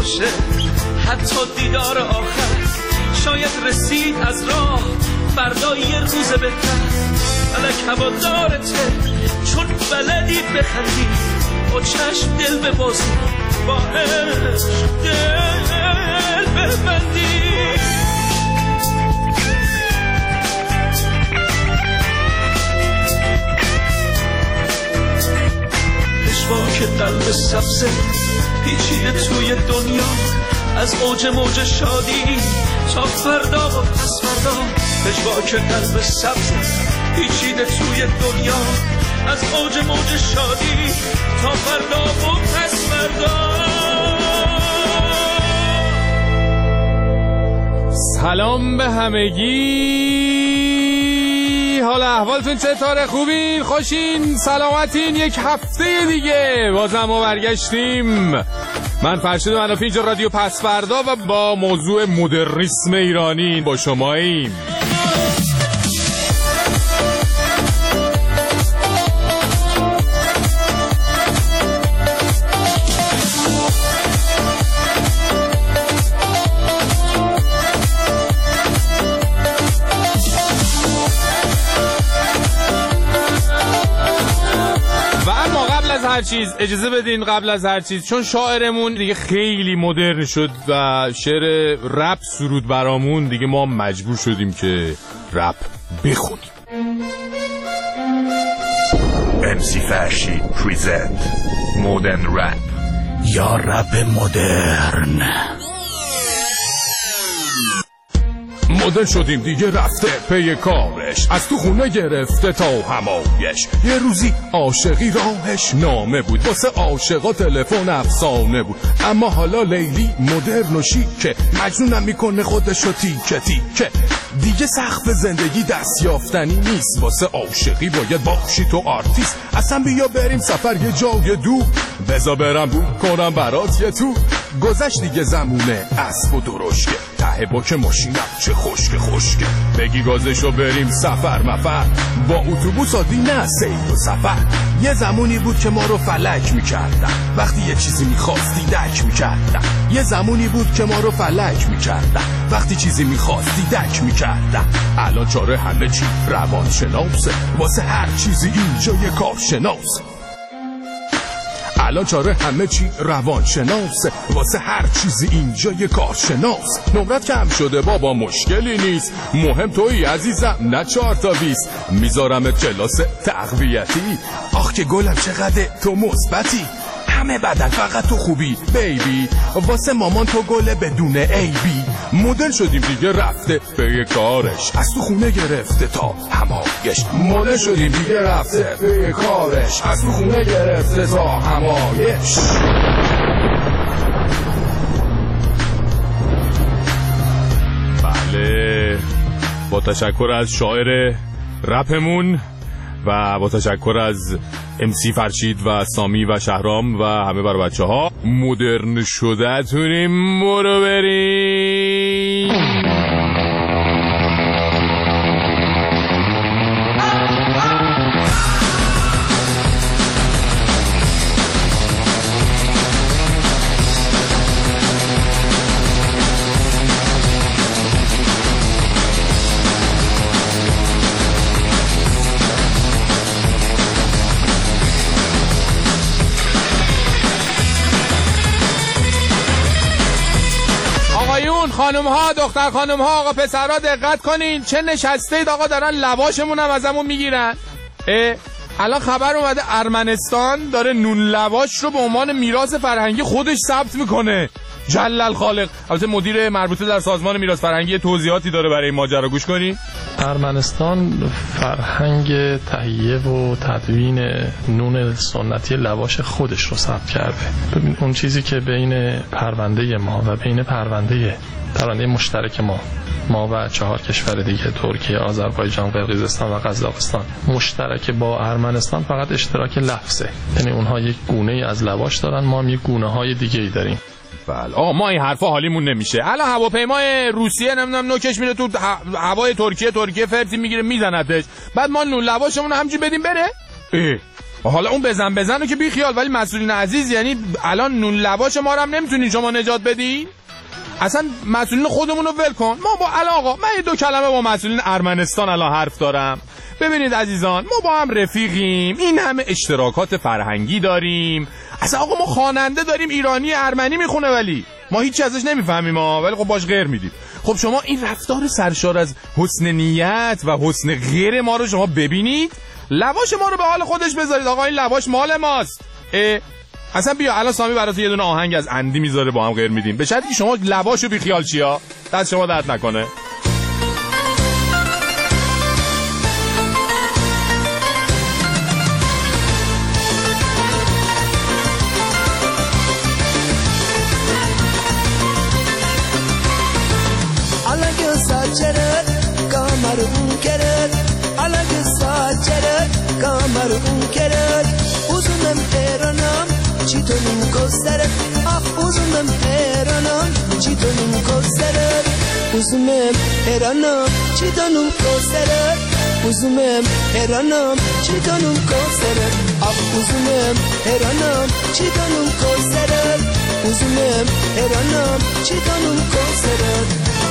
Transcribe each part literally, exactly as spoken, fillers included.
باشه، حتی دیدار آخر شاید رسید از راه فردا یه روز بهتر. فلک هوادارته چون بلدی بخندی، با چشم دل ببازی، با عشق دل ببندی. پشواک قلب سبزه پیچیده توی دنیا، از اوج موج شادی تا فردا و پس فردا. پشواک قلب سبزه پیچیده توی دنیا، از اوج موج شادی تا فردا و پس فردا. سلام به همگی، حال احوالتون چطوره؟ خوبین؟ خوشین؟ سلامتین؟ یک هفته دیگه بازم ما برگشتیم. من فرشید منافی، اینجا رادیو پس فردا و با موضوع مدرنیسم ایرانی با شماییم. هر چیز اجازه بدین قبل از هر چیز، چون شاعرمون دیگه خیلی مدرن شد و شعر رپ سرود برامون، دیگه ما مجبور شدیم که رپ بخونیم. ام سی فرشید پریزنت مدرن رپ یا رپ مدرن. مدرن شدیم دیگه رفته پی کارش، از تو خونه گرفته تا همایش. یه روزی عاشقی راهش نامه بود، واسه عاشقا تلفن افسانه بود. اما حالا لیلی مدرن و شیکه، مجنونم میکنه خودشو تیکه تیکه. دیگه سقف زندگی دست یافتنی نیست، واسه عاشقی باید باشی تو آرتیست. اصلا بیا بریم سفر یه جای دور، بزا برم بود کنم برات یه تو. گذشت دیگه زمونه اسب و درشکه، ته باک ماشینم چه خشک خشکه. بگی گازشو بریم سفر مفر، با اتوبوس عادی نه سیر و سفر. یه زمونی بود که ما رو فلک میکردن، وقتی یه چیزی میخواستی دک میکردن. یه زمونی بود که ما رو فلک میکردن، وقتی چیزی میخواستی دک میکردن. الان چاره همه چی روان شناسه، واسه هر چیزی اینجا یه کار شناسه. الان چاره همه چی روان شناسه، واسه هر چیزی اینجا یه کارشناس. نمرت کم شده بابا مشکلی نیست، مهم تویی عزیزم نه چهار تا بیست. میذارمت کلاس تقویتی، آخ که گلم چقدر تو مثبتی. همه بدن فقط تو خوبی بیبی، واسه مامان تو گله بدون ایبی. مدل شدیم دیگه رفته به کارش، از تو خونه گرفته تا همایش. مدل شدیم دیگه رفته به کارش، از تو خونه گرفته تا همایش. بله، با تشکر از شاعر رپمون و با تشکر از ام سی فرشید و سامی و شهرام و همه بر بچه ها. مدرن شده تونیم برو بریم. خانم ها، دختر خانم ها، آقا پسرها دقت کنین، چه نشسته اید آقا، دارن لواشمون هم ازمون میگیرن. الان خبر اومده ارمنستان داره نون لواش رو به عنوان میراث فرهنگی خودش ثبت میکنه. جلل خالق. البته مدیر مربوطه در سازمان میراث فرهنگی توضیحاتی داره برای این ماجرا، گوش کنین. ارمنستان فرهنگ تهیه و تدوین نون سنتی لواش خودش رو ثبت کرده. ببین اون چیزی که بین پرونده ما و بین پرونده پرونده مشترک ما ما و چهار کشور دیگه، ترکیه، آذربایجان، قرقیزستان و قزاقستان، مشترک با ارمنستان فقط اشتراک لفظه. یعنی اونها یک گونه از لواش دارن، ما هم یک گونه های دیگه ای داریم. بله آه ما این حرفا حالیمون نمیشه. الان هواپیمای روسیه نمیدونم نوکش میره تو هوای ترکیه، ترکیه فرتی میگیره میزنتش، بعد ما نون لواشمون همینجوری بدیم بره. اه حالا اون بزن بزنو که بی خیال، ولی مسئولین عزیز یعنی الان نون لواش ما رو هم نمیتونین شما نجات بدین؟ اصلا مسئولین خودمون رو ول کن. ما با الان آقا من یه دو کلمه با مسئولین ارمنستان الان حرف دارم. ببینید عزیزان، ما با هم رفیقیم، این همه اشتراکات فرهنگی داریم. اصلا آقا ما خواننده داریم ایرانی ارمنی میخونه، ولی ما هیچی ازش نمیفهمیم ها، ولی خب باش غیر میدید. خب شما این رفتار سرشار از حسن نیت و حسن غیر ما رو شما ببینید، لواش ما رو به حال خودش بذارید. آقا این لواش مال ماست. اصلا بیا الان سامی برات یه دونه آهنگ از اندی میذاره، با هم غیر میدیم، به شرطی که شما لواشو بی خیال چیا دست شما درد نکنه. Kamarım kerer uzunum eranam çitonum gösterir ah uzunum eranam çitonum gösterir uzunum eranam çitonum gösterir uzunum eranam çitonum gösterir ah uzunum eranam çitonum gösterir uzunum eranam çitonum gösterir.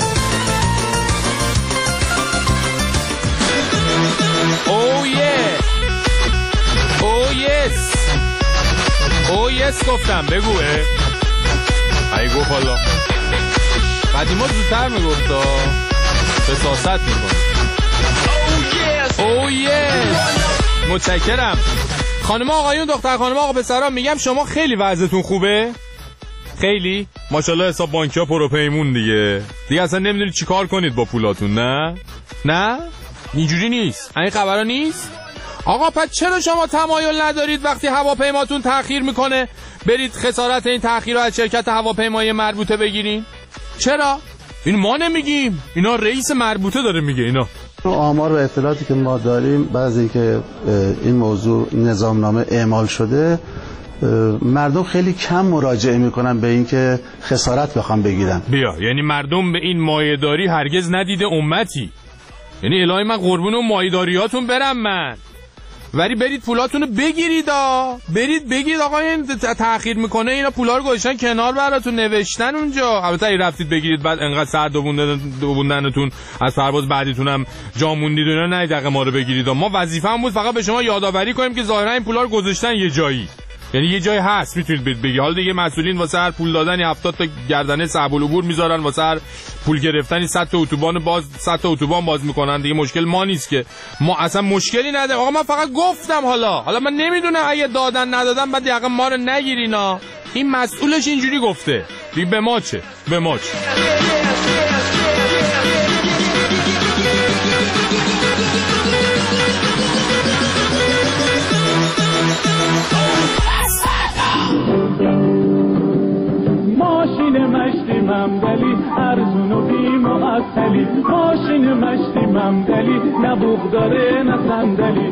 Oh yeah Oh yes Oh yes گفتم بگوه ای گفت حالا قدیما زودتر میگفتا فساست میکن. Oh yes Oh yes متشکرم خانم آقایون دختر خانم آقا پسران، میگم شما خیلی وضعتون خوبه؟ خیلی؟ ماشاءالله حساب بانکی ها پروپیمون دیگه دیگه اصلا نمیدونید چی کار کنید با پولاتون. نه؟ نه؟ اینجوری نیست. این خبرها نیست. آقا پس چرا شما تمایل ندارید وقتی هواپیماتون تأخیر میکنه برید خسارت این تأخیر رو از شرکت هواپیمایی مربوطه بگیرین؟ چرا؟ این ما نمیگیم، اینا رئیس مربوطه داره میگه. اینا آمار و اطلاعاتی که ما داریم بعد اینکه این موضوع نظامنامه اعمال شده، مردم خیلی کم مراجعه میکنن به اینکه خسارت بخوام بگیرن. بیا یعنی مردم به این مایه‌داری هرگز ندیده امتی. یعنی الهی من قربون اون مایه‌داریاتون برم من، ولی برید پولاتون رو بگیرید. برید بگید آقا این تأخیر میکنه، اینا پولا رو گذاشتن کنار براتون نوشتن اونجا. البته ای رفتید بگیرید بعد انقدر سر دووندنتون از پرواز بعدیتون هم جا موندید و اینا، نه دقیقه ما رو بگیرید. ما وظیفه‌مون بود فقط به شما یادآوری کنیم که ظاهرا این پولا رو گذاشتن یه جایی، یعنی یه جای هست میتونید بگید. حالا دیگه مسئولین واسه هر پول دادنی هفتاد تا گردنه صعب العبور میذارن، واسه هر پول گرفتنی صد تا اتوبان باز صد تا اتوبان باز میکنن دیگه. مشکل ما نیست که، ما اصلا مشکلی نداره. آقا من فقط گفتم حالا حالا من نمیدونم اگه دادن ندادن بعد یقه ما رو نگیرینا. این مسئولش اینجوری گفته دیگه، به ما چه به ما چه. ماشین مشتی ممدلی ارزون و بی معطلی، ماشین مشتی ممدلی نه بوق داره نه صندلی.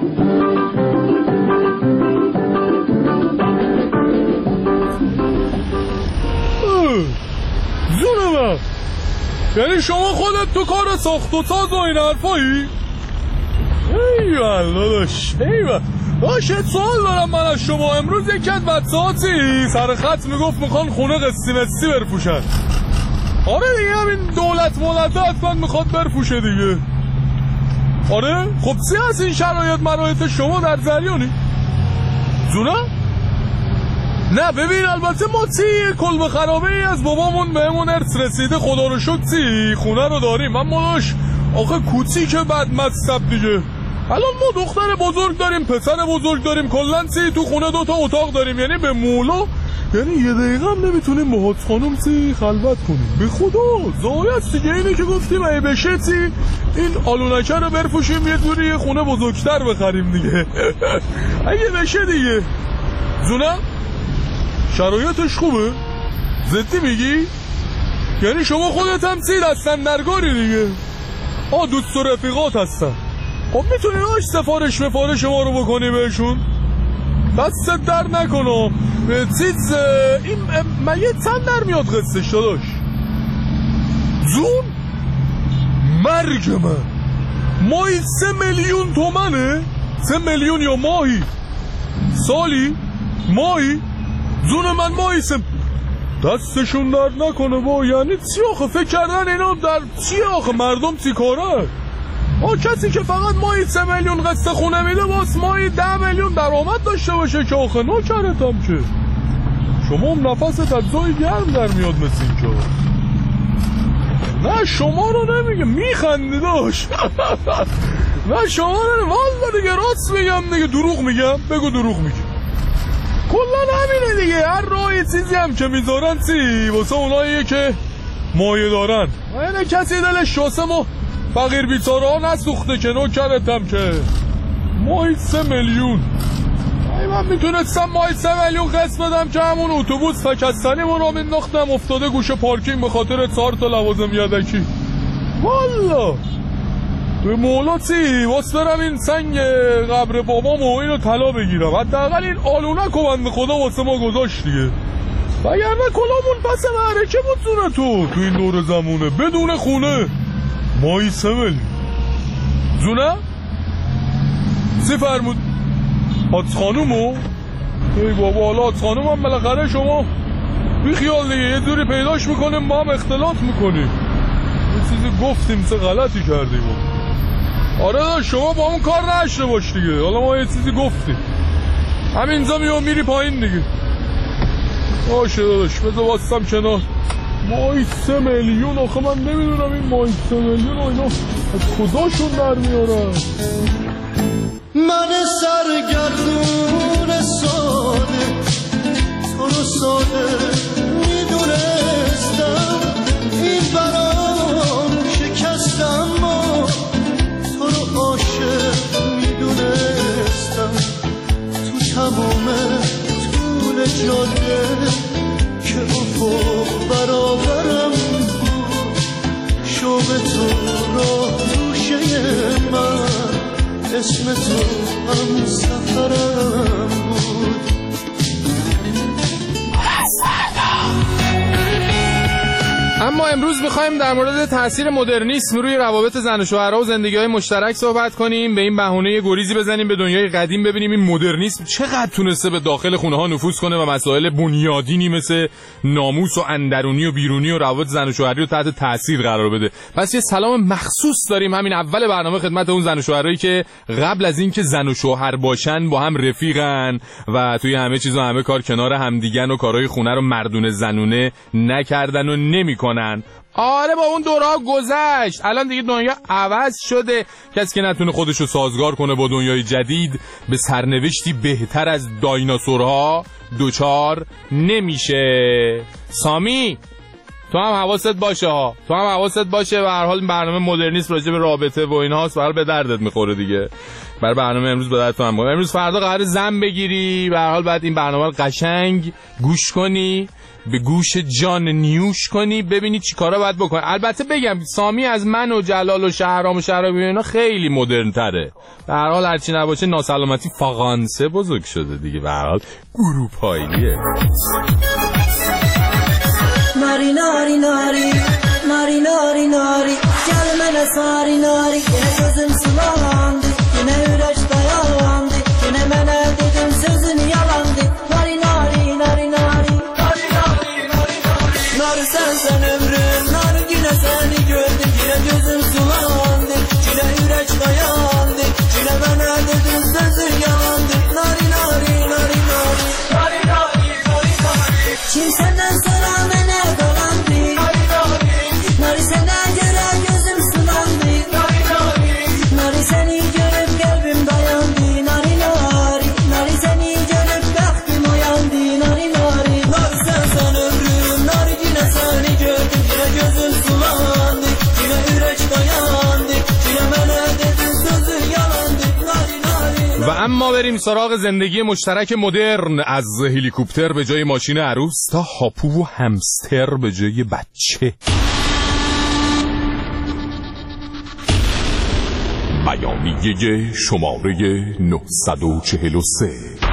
جونم یعنی شما خودت تو کار ساخت و ساز و این حرفایی؟ ای والله داشت ای والله باشه. سوال دارم من از شما. امروز یکی از بچه‌هاتی سر خط میگفت میخوان خونه قسطی مستی برفوشن. آره دیگه همین دولت مولت حتما میخواد برفوشه دیگه. آره خب چی هست این شرایط مرایط شما در جریانی؟ جونم؟ نه ببین البته ما تی کلب خرابه ای از بابامون بهمون ارث رسیده، خدا رو شکر تی خونه رو داریم. من ماداش آخه کوچی که بد مصب دیگه. الان ما دختر بزرگ داریم، پسر بزرگ داریم، کلن سی تو خونه دوتا اتاق داریم. یعنی به مولا یعنی یه دقیقه هم نمیتونیم با حاج خانم سی خلوت کنیم. به خدا زایست دیگه. اینی که گفتیم ای بشه سی این آلونکه رو برفوشیم یه دوری یه خونه بزرگتر بخریم دیگه. اگه بشه دیگه. زونم شرایطش خوبه؟ زدی میگی؟ یعنی شما خودت هم سی دستن درگاری دیگه. آه دوست و رفیقات هستن. خب میتونی هاش سفارش مفارش ما رو بکنی بهشون؟ دستت در نکنه چیز این من یه چند در میاد قصهش داداش. جون مرگ من ماهی سه میلیون تومنه؟ سه میلیون یا ماهی؟ سالی؟ مایی؟ زون من ماییسم. دستشون درد نکنه با. یعنی چی آخه فکر کردن اینا در چی آخه مردم چی کاره؟ آه کسی که فقط مایی سه میلیون قسط خونه میده باز مایی ده میلیون درآمد داشته باشه که آخه نکردم که. شما هم نفست از زای گرم در میاد مثل این که. نه شما رو نمیگه میخندی داشت. نه شما رو والله دیگه راست میگم دیگه دروغ میگم. بگو دروغ میگم. کلا همینه دیگه. هر راهی چیزی هم که میذارن چی واسه اوناییه که مایه دارن. اینه کسی دلش شاسم و فقیر بیچاره ها نسوخته که نوکرتم که ماهی سه میلیون. من میتونستم ماهی سه میلیون قسط بدم که همون اتوبوس فکستنی من را مینداختم افتاده گوشه پارکینگ به خاطر چهار تا لوازم یدکی. والا به مولا چی واسه برم این سنگ قبر بابام و اینو طلا بگیرم. حداقل این آلونک و بنده خدا واسه ما گذاشت دیگه. وگرنه کلامون پس معرکه بود زونه تو تو این دور زمونه بدون خونه. مایی سه میلیون زونه؟ سی فرمود حاج خانومو؟ ای بابا حالا حاج خانوم هم بالاخره شما بی خیال دیگه یه دوری پیداش میکنیم با هم اختلاط میکنیم. یه چیزی گفتیم چه غلطی کردیم. آره شما با اون کار نشته باش دیگه. حالا ما یه چیزی گفتیم همینجا میام میری پایین دیگه. باشه داداش بذار باستم کنار. مایی سه میلیون آخه من نمیدونم این مایی سه میلیون و اینا از کداشون در میارن. من سرگردون ساده تو رو ساده میدونستم این برام شکستم ما تو رو عاشق میدونستم تو تمام طول جاده که افق برابرم بود شوق تو راه توشه من اسم تو هم سفرم بود. اما امروز میخوایم در مورد تاثیر مدرنیسم روی روابط زن و شوهرها و زندگی‌های مشترک صحبت کنیم. به این بهونه یه گریزی بزنیم به دنیای قدیم ببینیم این مدرنیسم چقدر تونسته به داخل خونه‌ها نفوذ کنه و مسائل بنیادینی مثل ناموس و اندرونی و بیرونی و روابط زن و شوهری رو تحت تاثیر قرار بده. پس یه سلام مخصوص داریم همین اول برنامه خدمت اون زن و شوهرایی که قبل از اینکه زن و شوهر باشن با هم رفیقن و توی همه چیز و همه کار کنار همدیگن و کارهای خونه رو مردونه زنونه نکردن و نمی‌کنن. آره با اون دورها گذشت. الان دیگه دنیا عوض شده. کسی که نتونه خودشو سازگار کنه با دنیای جدید به سرنوشتی بهتر از دایناسورها دوچار نمیشه. سامی تو هم حواست باشه ها. تو هم حواست باشه. به هر حال برنامه مدرنیسم راجع به رابطه و اینهاست. برای به دردت میخوره دیگه. برای برنامه امروز به دردت هم میخوره. امروز فردا قرار زن بگیری. به هر حال بعد این برنامه رو قشنگ گوش کنی، به گوش جان نیوش کنی، ببینی چی کارا باید بکنی. البته بگم سامی از من و جلال و شهرام و شهرابی اینا خیلی مدرن تره. به هر حال هرچی نباشه ناسلامتی فاغانسه بزرگ شده دیگه. به هر حال اروپاییه. ناری ناری ناری ناری ناری ناری gel mənə sari nari yenə gözüm sulandı yenə ürək dayandı yenə mənə dedim sözün yalandı nari nari nari nari nari nari nari nari sen sen ömrüm nari yine seni gördüm yine gözüm sulandı yine ürək dayandı yine mənə dedim sözün yalandı nari nari nari nari nari nari nari nari kim senden sonra mənə dolandı nari sənə görə gözüm sulandı nari səni görüb qəlbim dayandı nari nari nari səni görüb bəxtim oyandı nari nari nari sən sən ömrüm nari yine səni gördüm yine gözüm sulandı yine ürək dayandı yine mənə dedin sözün yalandı nari nari. و اما بریم سراغ زندگی مشترک مدرن، از هلیکوپتر به جای ماشین عروس تا هاپو و همستر به جای بچه. بیانیه شماره نهصد و چهل و سه.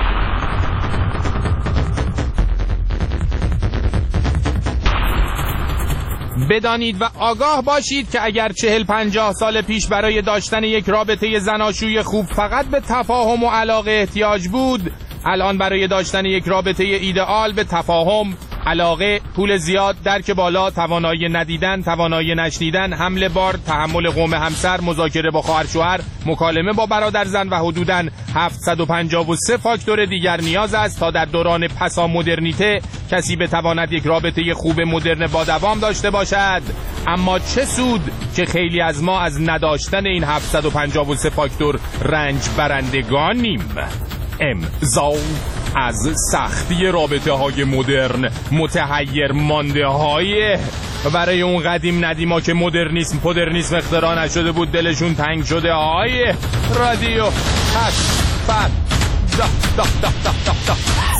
بدانید و آگاه باشید که اگر چهل پنجاه سال پیش برای داشتن یک رابطه زناشویی خوب فقط به تفاهم و علاقه احتیاج بود، الان برای داشتن یک رابطه ایدئال به تفاهم، علاقه، پول زیاد، درک بالا، توانایی ندیدن، توانایی نشنیدن، حمل بار، تحمل قوم همسر، مذاکره با خواهر شوهر، مکالمه با برادر زن و حدوداً هفتصد و پنجاه و سه فاکتور دیگر نیاز است تا در دوران پسا مدرنیته کسی بتواند یک رابطه خوب مدرن با دوام داشته باشد. اما چه سود که خیلی از ما از نداشتن این هفتصد و پنجاه و سه فاکتور رنج برندگانیم. امضا از سختی رابطه های مدرن متحیر مانده های برای اون قدیم ندیما که مدرنیسم پدرنیسم اختراع نشده بود دلشون تنگ شده های رادیو پس فر دا دا دا دا دا دا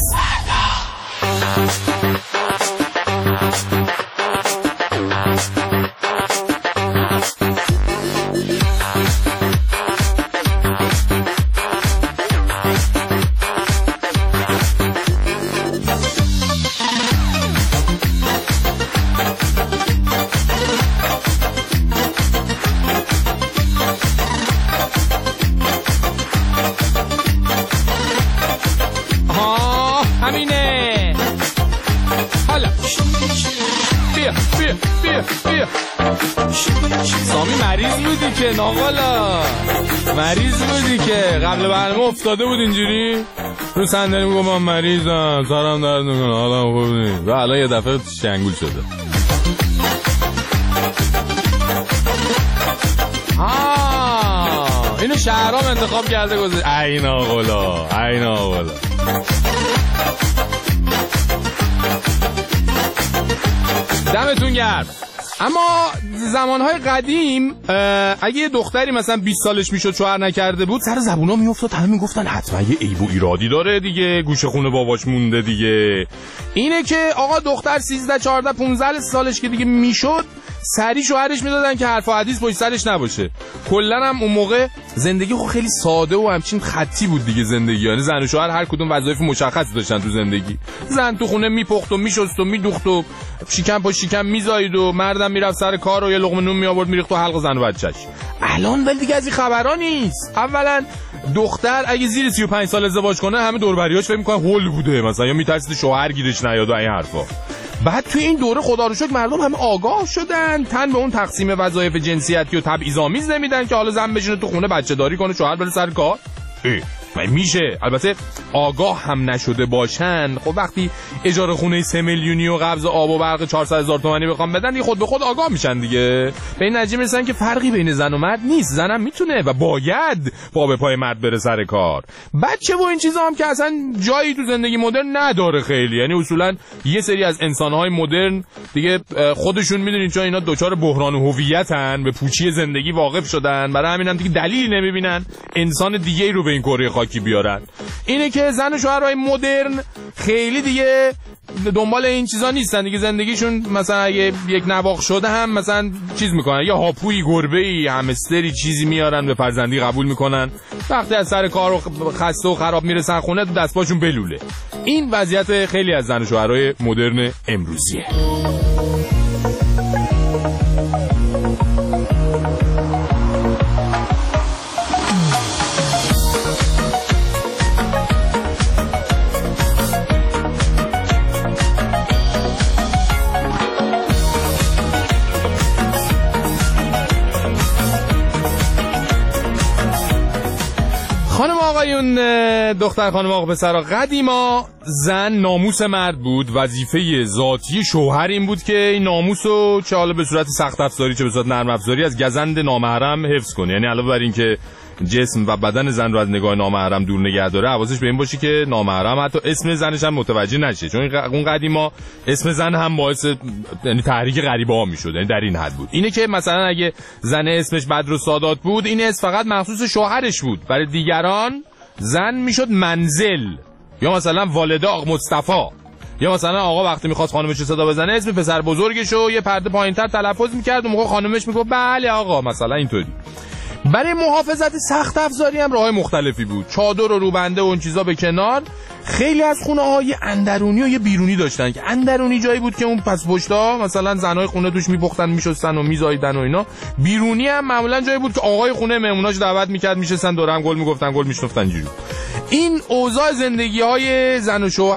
سامی مریض بودی که ناقالا مریض بودی که قبل برنامه افتاده بود اینجوری رو صندلی میگم من مریضم سرم درد میکنه حالا خوب نیست و الان یه دفعه شنگول شده. آه اینو شهرام انتخاب کرده گذاشت. ای ناقالا ای ناقالا دمتون گرم. اما زمانهای قدیم اگه یه دختری مثلا بیست سالش میشد شوهر نکرده بود سر زبونا میافتاد همه میگفتن حتما یه عیب و ایرادی داره دیگه گوشه خونه باباش مونده دیگه. اینه که آقا دختر سیزده چهارده پانزده سالش که دیگه میشد سری شوهرش میدادن که حرف و حدیث پشت سرش نباشه. کلا هم اون موقع زندگی خب خیلی ساده و همچین خطی بود دیگه زندگی، یعنی زن و شوهر هر کدوم وظایف مشخصی داشتن تو زندگی. زن تو خونه میپخت و میشست و میدوخت و شکم پا شکم میزایید و مردم میرفت سر کار و یه لقمه نون میآورد میریخت تو حلق زن و بچه‌ش. الان ولی دیگه از این خبرا نیست. اولا دختر اگه زیر سی و پنج سال ازدواج کنه همه دور و بریاش فکر میکنن هول بوده مثلا یا میترسید شوهر گیرش نیاد و این حرفا. بعد تو این دوره خدا رو شکر مردم همه آگاه شدن، تن به اون تقسیم وظایف جنسیتی و تبعیض‌آمیز نمیدن که حالا زن بشینه تو خونه بچه داری کنه شوهر بره سر کار. میشه البته آگاه هم نشده باشن. خب وقتی اجاره خونه سه میلیونی و قبض آب و برق چهارصد هزار تومانی بخوام بدن دیگه خود به خود آگاه میشن دیگه. به این نتیجه میرسن که فرقی بین زن و مرد نیست، زنم میتونه و باید پا به پای مرد بره سر کار. بچه و این چیزا هم که اصلا جایی تو زندگی مدرن نداره خیلی، یعنی اصولا یه سری از انسانهای مدرن دیگه خودشون میدونین چون اینا دوچار بحران هویتن، به پوچی زندگی واقف شدن، برای همین هم دیگه دلیلی نمیبینن انسان دیگه‌ای رو به این کره خاکی بیارن. اینه که زن و شوهرهای مدرن خیلی دیگه دنبال این چیزا نیستن دیگه. زندگیشون مثلا اگه یک نواخ شده هم مثلا چیز میکنن، یا هاپویی گربه‌ای همستری چیزی میارن به فرزندی قبول میکنن. وقتی از سر کار و خسته و خراب میرسن خونه تو دستپاشون بلوله. این وضعیت خیلی از زن و شوهرهای مدرن امروزیه. خانم آقایون، دختر خانم آقا پسرا، قدیما زن ناموس مرد بود، وظیفه ذاتی شوهر این بود که این ناموسو چه حالا به صورت سخت افزاری چه به صورت نرم افزاری از گزند نامحرم حفظ کنه. یعنی علاوه بر این که جسم و بدن زن رو از نگاه نامحرم دور نگه داره، حواسش به این باشه که نامحرم حتی اسم زنش هم متوجه نشه، چون اون قدیما اسم زن هم باعث یعنی تحریک غریبه‌ها میشد. یعنی در این حد بود. اینه که مثلا اگه زن اسمش بدر و سادات بود این اسم فقط مخصوص شوهرش بود، برای دیگران زن میشد منزل، یا مثلا والده آقا مصطفی، یا مثلا آقا وقتی میخواست خانمش رو صدا بزنه اسم پسر بزرگشو یه پرده پایینتر تلفظ میکرد و موقع خانمش میگفت بله آقا، مثلا اینطوری. برای محافظت سخت افزاری هم راه مختلفی بود. چادر و روبنده و اون چیزا به کنار، خیلی از خونه های اندرونی و یه بیرونی داشتن که اندرونی جایی بود که اون پس پشتا مثلا زنای خونه توش میپختن میشستن و میزاییدن و اینا. بیرونی هم معمولا جایی بود که آقای خونه مهموناش دعوت میکرد میشستن دور هم گل میگفتن گل میشنفتن جوری. این اوضاع زندگی های زن و شوهر